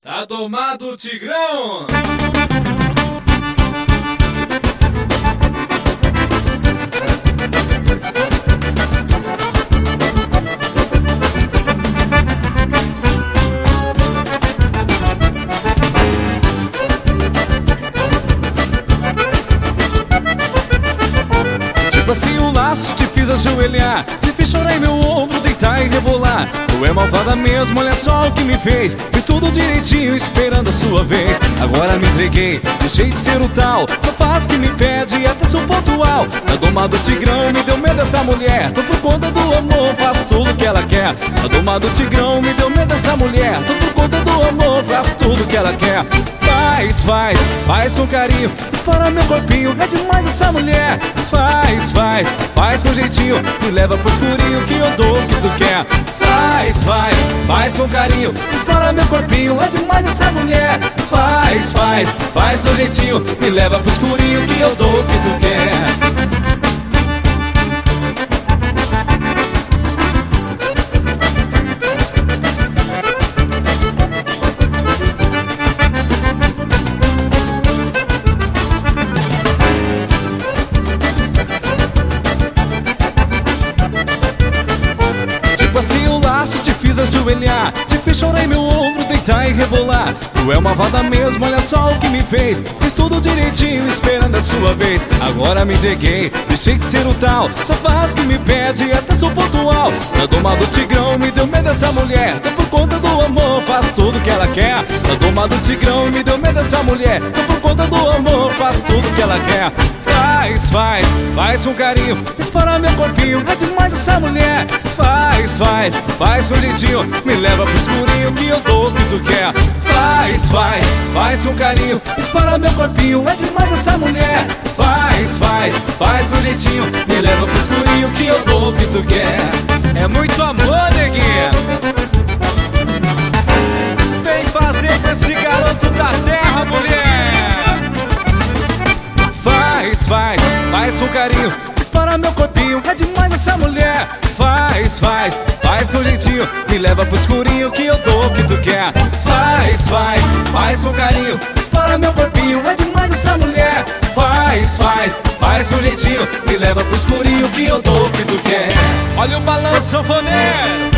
Tá domado o Tigrão! Tipo assim o laço, te fiz ajoelhar, te fiz chorar em meu ombro, deitar e rebolar. Tu é malvada mesmo, olha só o que me fez. Fiz tudo direitinho, esperando a sua vez. Agora me entreguei, deixei de ser o tal. Só faz o que me pede e até sou pontual. Tá domado o Tigrão, me deu medo dessa mulher. Tô por conta do amor, faço tudo que ela quer. Tá domado o Tigrão, me deu medo dessa mulher. Tô por conta do amor, faço tudo que ela quer. Faz com carinho, explora meu corpinho, é demais essa mulher. Faz com jeitinho, me leva pro escurinho que eu dou o que tu quer. Faz com carinho, explora meu corpinho, é demais essa mulher. Faz com jeitinho, me leva pro escurinho que eu dou o que tu quer. Assim o laço, te fiz ajoelhar, te fiz chorar em meu ombro, deitar e rebolar. Tu é uma malvada mesmo, olha só o que me fez. Fiz tudo direitinho, esperando a sua vez. Agora me entreguei, deixei de ser o tal. Só faz o que me pede, até sou pontual. Tá domado o Tigrão, me deu medo dessa mulher. Tô por conta do amor, faço tudo que ela quer. Tá domado o Tigrão, me deu medo dessa mulher. Tô por conta do amor, faço tudo que ela quer. Faz com carinho, explora meu corpinho, é demais essa mulher. Faz com jeitinho, me leva pro escurinho que eu dou o que tu quer. Faz com carinho, explora meu corpinho, é demais essa mulher. Faz com jeitinho, me leva pro escurinho que eu dou o que tu quer. É muito amor, neguinha. Vem fazer com esse garoto da terra, mulher. Faz com carinho, explora meu corpinho, é demais essa mulher. Faz com jeitinho, me leva pro escurinho que eu dou o que tu quer. Faz com carinho, explora meu corpinho, é demais essa mulher. Faz com jeitinho, me leva pro escurinho que eu dou o que tu quer. Olha o balanço, sanfoneiro.